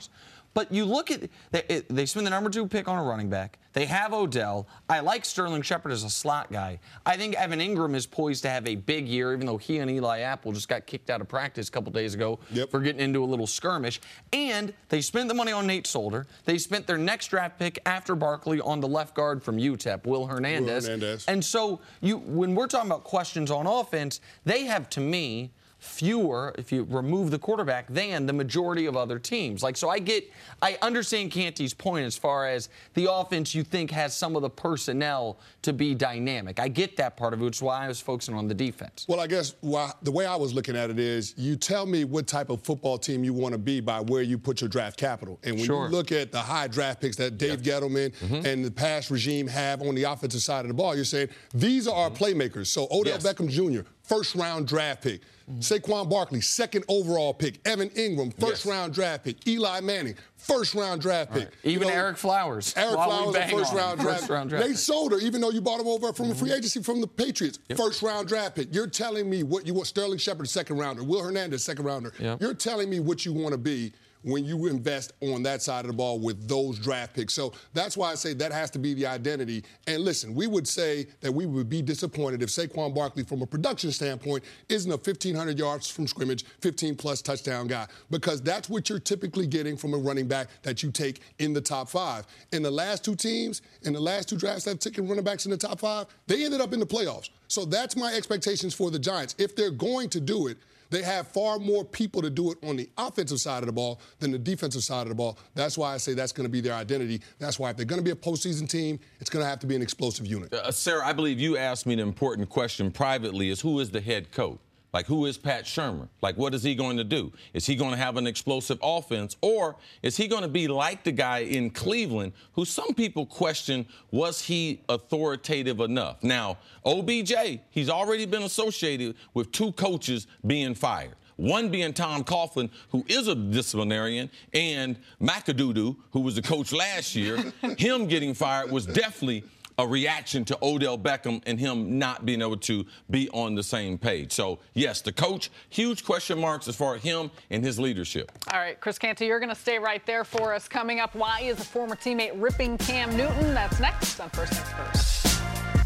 But you look at they, they spend the number two pick on a running back. They have Odell. I like Sterling Shepard as a slot guy. I think Evan Ingram is poised to have a big year, even though he and Eli Apple just got kicked out of practice a couple days ago yep. for getting into a little skirmish. And they spent the money on Nate Solder. They spent their next draft pick after Barkley on the left guard from U T E P, Will Hernandez. Will Hernandez. And so you, when we're talking about questions on offense, they have, to me, fewer, if you remove the quarterback, than the majority of other teams. Like, so I get, I understand Canty's point as far as the offense you think has some of the personnel to be dynamic. I get that part of it, which is why I was focusing on the defense. Well, I guess why, the way I was looking at it is you tell me what type of football team you want to be by where you put your draft capital. And when sure. you look at the high draft picks that Dave yeah. Gettleman mm-hmm. and the past regime have on the offensive side of the ball, you're saying these are our mm-hmm. playmakers. So Odell yes. Beckham Junior, first-round draft pick. Mm-hmm. Saquon Barkley, second overall pick. Evan Ingram, first-round yes. draft pick. Eli Manning, first-round draft pick. Right. Even you know, Eric Flowers. Eric Flowers, a first-round draft, first-round draft Nate pick. Solder, even though you bought him over from mm-hmm. the free agency from the Patriots, yep. first-round draft pick. You're telling me what you want. Sterling Shepard, second-rounder. Will Hernandez, second-rounder. Yep. You're telling me what you want to be when you invest on that side of the ball with those draft picks. So that's why I say that has to be the identity. And listen, we would say that we would be disappointed if Saquon Barkley, from a production standpoint, isn't a fifteen hundred yards from scrimmage, fifteen-plus touchdown guy, because that's what you're typically getting from a running back that you take in the top five. In the last two teams, in the last two drafts that have taken running backs in the top five, they ended up in the playoffs. So that's my expectations for the Giants. If they're going to do it, they have far more people to do it on the offensive side of the ball than the defensive side of the ball. That's why I say that's going to be their identity. That's why if they're going to be a postseason team, it's going to have to be an explosive unit. Uh, Sarah, I believe you asked me the important question privately is who is the head coach? Like, who is Pat Shurmur? Like, what is he going to do? Is he going to have an explosive offense? Or is he going to be like the guy in Cleveland who some people question, was he authoritative enough? Now, O B J, he's already been associated with two coaches being fired. One being Tom Coughlin, who is a disciplinarian, and McAdoo, who was the coach last year. Him getting fired was definitely a reaction to Odell Beckham and him not being able to be on the same page. So, yes, the coach, huge question marks as far as him and his leadership. All right, Chris Canty, you're going to stay right there for us. Coming up, why is a former teammate ripping Cam Newton? That's next on First Things First.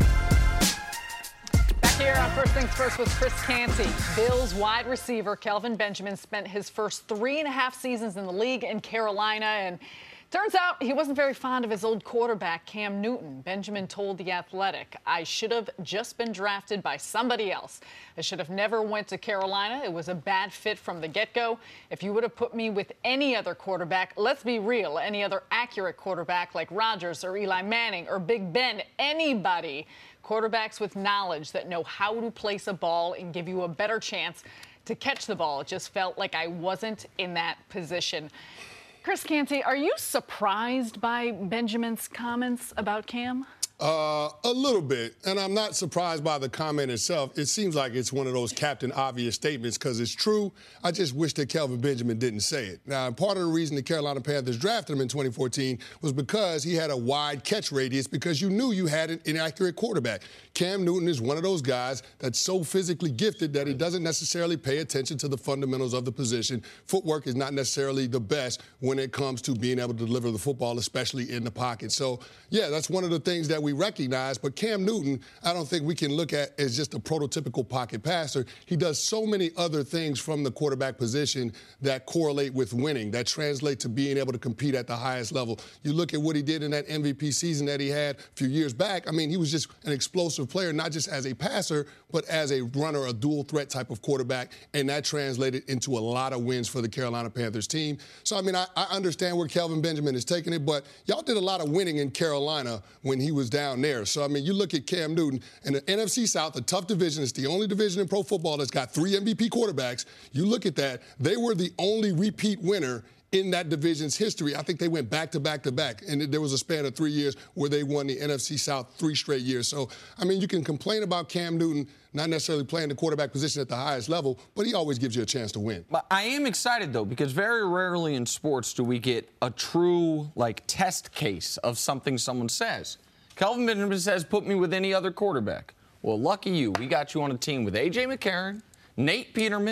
Back here on First Things First with Chris Canty. Bills wide receiver Kelvin Benjamin spent his first three and a half seasons in the league in Carolina, and turns out he wasn't very fond of his old quarterback, Cam Newton. Benjamin told The Athletic, I should have just been drafted by somebody else. I should have never went to Carolina. It was a bad fit from the get-go. If you would have put me with any other quarterback, let's be real, any other accurate quarterback like Rodgers or Eli Manning or Big Ben, anybody, quarterbacks with knowledge that know how to place a ball and give you a better chance to catch the ball. It just felt like I wasn't in that position. Chris Canty, are you surprised by Benjamin's comments about Cam? Uh, a little bit, and I'm not surprised by the comment itself. It seems like it's one of those Captain Obvious statements because it's true. I just wish that Kelvin Benjamin didn't say it. Now, part of the reason the Carolina Panthers drafted him in twenty fourteen was because he had a wide catch radius because you knew you had an inaccurate quarterback. Cam Newton is one of those guys that's so physically gifted that he doesn't necessarily pay attention to the fundamentals of the position. Footwork is not necessarily the best when it comes to being able to deliver the football, especially in the pocket. So, yeah, that's one of the things that we recognize, but Cam Newton, I don't think we can look at as just a prototypical pocket passer. He does so many other things from the quarterback position that correlate with winning, that translate to being able to compete at the highest level. You look at what he did in that M V P season that he had a few years back. I mean, he was just an explosive player, not just as a passer, but as a runner, a dual threat type of quarterback, and that translated into a lot of wins for the Carolina Panthers team. So, I mean, I, I understand where Kelvin Benjamin is taking it, but y'all did a lot of winning in Carolina when he was down there. So, I mean, you look at Cam Newton and the N F C South, a tough division. It's the only division in pro football that's got three M V P quarterbacks. You look at that. They were the only repeat winner in that division's history. I think they went back to back to back, and there was a span of three years where they won the N F C South three straight years. So, I mean, you can complain about Cam Newton not necessarily playing the quarterback position at the highest level, but he always gives you a chance to win. But I am excited, though, because very rarely in sports do we get a true, like, test case of something someone says. Kelvin Benjamin says, put me with any other quarterback. Well, lucky you. We got you on a team with A J McCarron, Nate Peterman,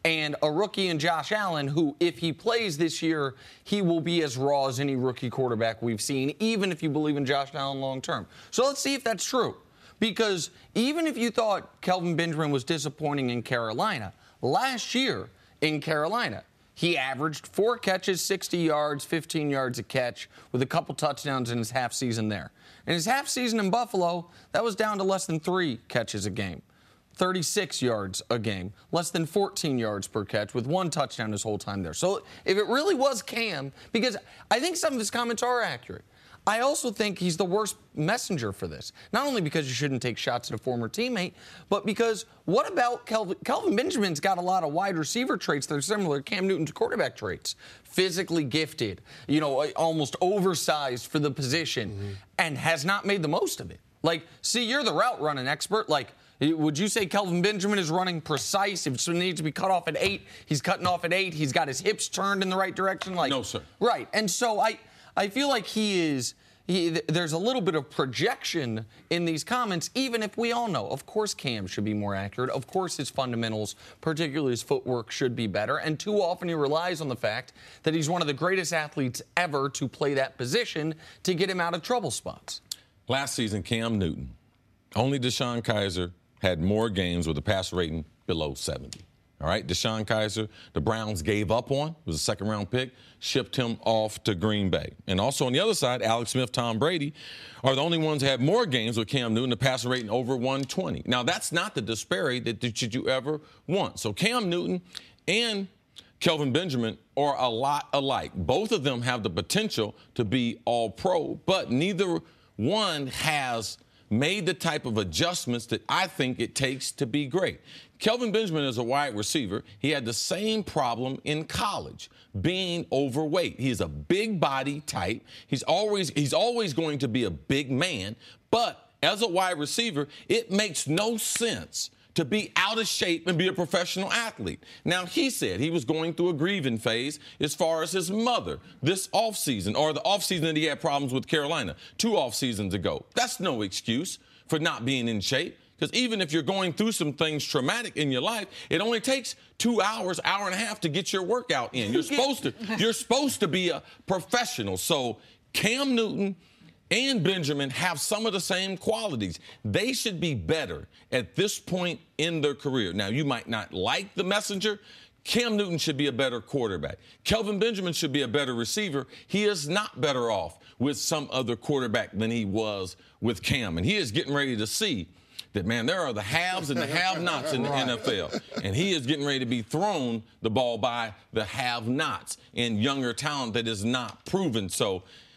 and a rookie in Josh Allen, who, if he plays this year, he will be as raw as any rookie quarterback we've seen, even if you believe in Josh Allen long term. So let's see if that's true. Because even if you thought Kelvin Benjamin was disappointing in Carolina, last year in Carolina, he averaged four catches, sixty yards, fifteen yards a catch, with a couple touchdowns in his half season there. In his half season in Buffalo, that was down to less than three catches a game, thirty-six yards a game, less than fourteen yards per catch, with one touchdown his whole time there. So if it really was Cam, because I think some of his comments are accurate, I also think he's the worst messenger for this. Not only because you shouldn't take shots at a former teammate, but because what about Kelvin? Kelvin Benjamin's got a lot of wide receiver traits that are similar to Cam Newton's quarterback traits. Physically gifted, you know, almost oversized for the position, mm-hmm. and has not made the most of it. Like, see, you're the route running expert. Like, would you say Kelvin Benjamin is running precise? If it needs to be cut off at eight, he's cutting off at eight. He's got his hips turned in the right direction. Like, no, sir. Right. And so I, I feel like he is, he, there's a little bit of projection in these comments, even if we all know, of course, Cam should be more accurate. Of course, his fundamentals, particularly his footwork, should be better. And too often he relies on the fact that he's one of the greatest athletes ever to play that position to get him out of trouble spots. Last season, Cam Newton, only DeShone Kizer had more games with a passer rating below seventy. All right, DeShone Kizer, the Browns gave up on, was a second-round pick, shipped him off to Green Bay. And also on the other side, Alex Smith, Tom Brady are the only ones that had more games with Cam Newton, a passer rating over one twenty. Now, that's not the disparity that, that should you ever want. So Cam Newton and Kelvin Benjamin are a lot alike. Both of them have the potential to be all-pro, but neither one has made the type of adjustments that I think it takes to be great. Kelvin Benjamin is a wide receiver. He had the same problem in college, being overweight. He's a big body type. He's always he's always going to be a big man, but as a wide receiver, it makes no sense to be out of shape and be a professional athlete. Now, he said he was going through a grieving phase as far as his mother this offseason, or the offseason that he had problems with Carolina two offseasons ago. That's no excuse for not being in shape, because even if you're going through some things traumatic in your life, it only takes two hours, hour and a half to get your workout in. You're supposed to, you're supposed to be a professional. So Cam Newton and Benjamin have some of the same qualities. They should be better at this point in their career. Now, you might not like the messenger. Cam Newton should be a better quarterback. Kelvin Benjamin should be a better receiver. He is not better off with some other quarterback than he was with Cam. And he is getting ready to see that, man, there are the haves and the have-nots in the N F L. And he is getting ready to be thrown the ball by the have-nots and younger talent that is not proven. So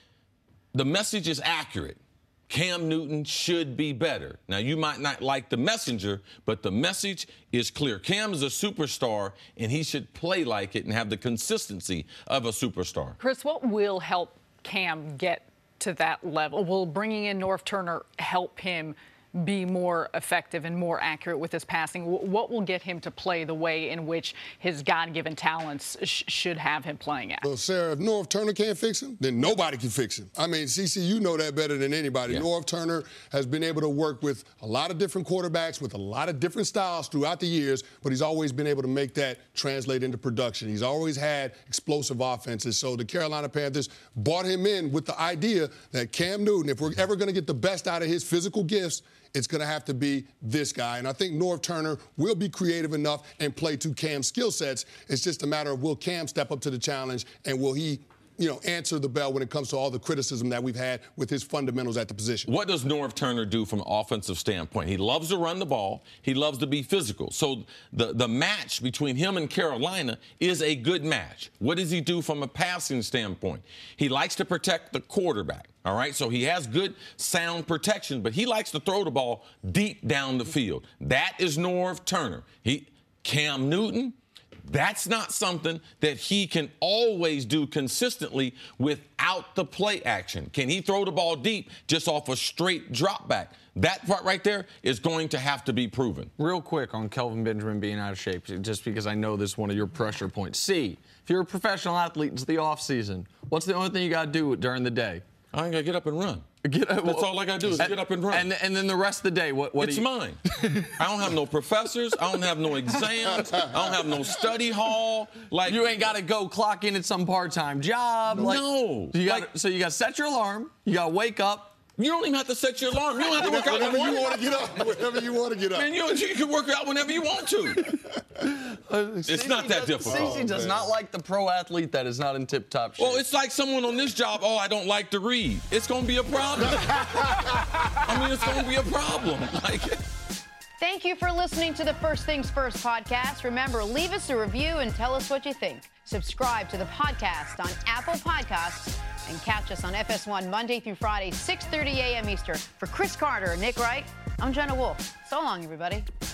the message is accurate. Cam Newton should be better. Now, you might not like the messenger, but the message is clear. Cam is a superstar, and he should play like it and have the consistency of a superstar. Chris, what will help Cam get to that level? Will bringing in Norv Turner help him be more effective and more accurate with his passing? What will get him to play the way in which his God-given talents sh- should have him playing at? Well, Sarah, if Norv Turner can't fix him, then nobody can fix him. I mean, C C, you know that better than anybody. Yeah. Norv Turner has been able to work with a lot of different quarterbacks with a lot of different styles throughout the years, but he's always been able to make that translate into production. He's always had explosive offenses. So the Carolina Panthers brought him in with the idea that Cam Newton, if we're ever going to get the best out of his physical gifts, it's going to have to be this guy. And I think Norv Turner will be creative enough and play to Cam's skill sets. It's just a matter of, will Cam step up to the challenge, and will he, you know, answer the bell when it comes to all the criticism that we've had with his fundamentals at the position. What does Norv Turner do from an offensive standpoint? He loves to run the ball. He loves to be physical. So the, the match between him and Carolina is a good match. What does he do from a passing standpoint? He likes to protect the quarterback. All right, so he has good, sound protection, but he likes to throw the ball deep down the field. That is Norv Turner. He, Cam Newton, that's not something that he can always do consistently without the play action. Can he throw the ball deep just off a straight drop back? That part right there is going to have to be proven. Real quick on Kelvin Benjamin being out of shape, just because I know this is one of your pressure points. C, if you're a professional athlete, it's the offseason. What's the only thing you got to do during the day? I ain't got to get up and run. Get up, That's all I got to do is and, get up and run. And, and then the rest of the day, what? what It's do you, mine. I don't have no professors. I don't have no exams. I don't have no study hall. Like You ain't got to go clock in at some part-time job. Like, No. So you got Like- so you got to set your alarm. You got to wake up. You don't even have to set your alarm. You don't have to work out in the Whenever you morning. want to get up, whenever you want to get up. Man, you, you can work out whenever you want to. It's not that difficult. Stacey does man. not like the pro athlete that is not in tip-top shape. Well, it's like someone on this job, oh, I don't like to read. It's going to be a problem. I mean, it's going to be a problem. Like, Thank you for listening to the First Things First podcast. Remember, leave us a review and tell us what you think. Subscribe to the podcast on Apple Podcasts and catch us on F S one Monday through Friday, six thirty a.m. Eastern. For Chris Carter and Nick Wright, I'm Jenna Wolf. So long, everybody.